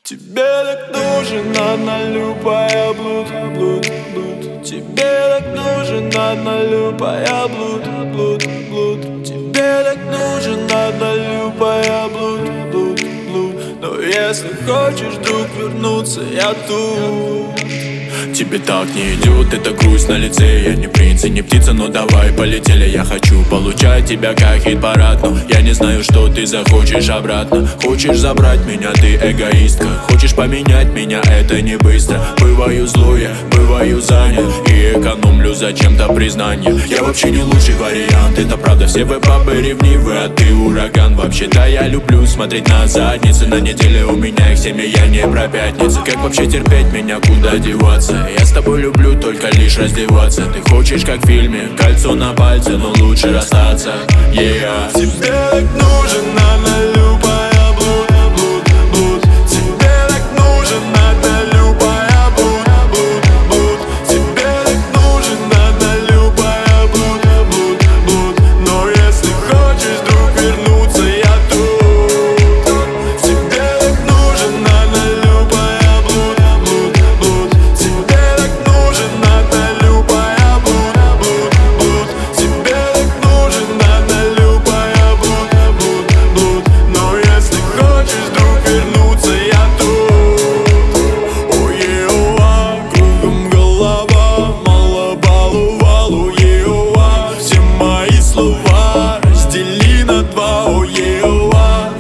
Тебе так нужен однолюбая блуд, блуд, блуд. Тебе так нужен однолюбая блуд, блуд, блуд. Тебе так нужен однолюбая блуд, блуд, блуд. Но если хочешь вдруг вернуться, я тут. Тебе так не идет эта грусть на лице. Я не принц и не птица, но давай полетели. Я хочу получать тебя как хит-парад, но я не знаю, что ты захочешь обратно. Хочешь забрать меня, ты эгоистка. Хочешь поменять меня, это не быстро. Бываю злой, я бываю занят и экономлю зачем-то признание. Я вообще не лучший вариант, это правда. Все вы бабы ревнивы, а ты ураган. Вообще-то я люблю смотреть на задницы. На неделе у меня их 7, я не про пятницы. Как вообще терпеть меня, куда деваться? Я с тобой люблю только лишь раздеваться. Ты хочешь как в фильме, кольцо на пальце, но лучше расстаться. Yeah. Тебе так нужен однолюбая блуд, блуд, блуд. Тебе так нужен однолюбая блуд, блуд, блуд. Тебе так нужен однолюбая блуд, блуд, блуд. Но если хочешь вдруг вернуться, я тут. Тебе так нужен однолюбая блуд, блуд, блуд. Тебе так нужен однолюбая блуд, блуд, блуд. Тебе так нужен однолюбая блуд, блуд, блуд. Но если хочешь вдруг вернуться, я тут. Ой-е-оа, кругом голова, мало балу-валу, е-оа. Все мои слова раздели на два, ой-е-оа,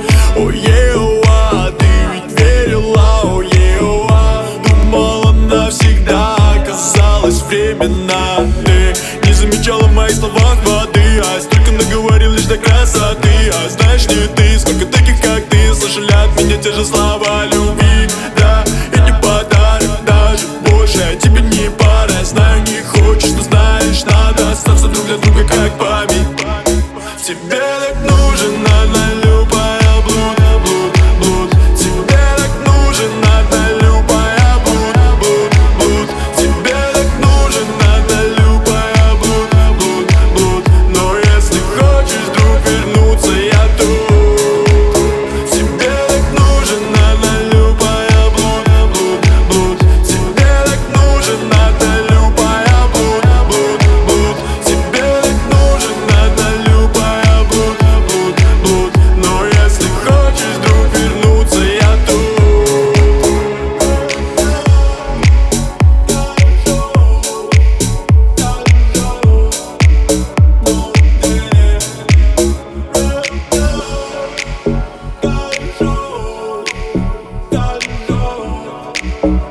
ой-е-оа. Ты ведь верила, ой-е-оа. Думала навсегда, оказалось временно. Ты не замечала в моих словах воды, а столько наговорил лишь до красоты. А знаешь ли ты, сколько таких как ты слышали от меня те же слова любви? Да, и не подарок даже больше, а тебе не пара. Знаю, не хочешь, но знаешь, надо остаться друг для друга как память. Тебе так нужен однолюбая блуд, блуд, блуд. Тебе так нужен однолюбая блуд, блуд, блуд. Тебе так нужен однолюбая блуд, блуд, блуд. Но если хочешь вдруг вернуться, я тут. Тебе так нужен однолюбая блуд, блуд, блуд. Тебе так нужен однолюбая блуд, блуд, блуд. Тебе так нужен однолюбая блуд, блуд, блуд. Но если хочешь вдруг вернуться, я тут. Got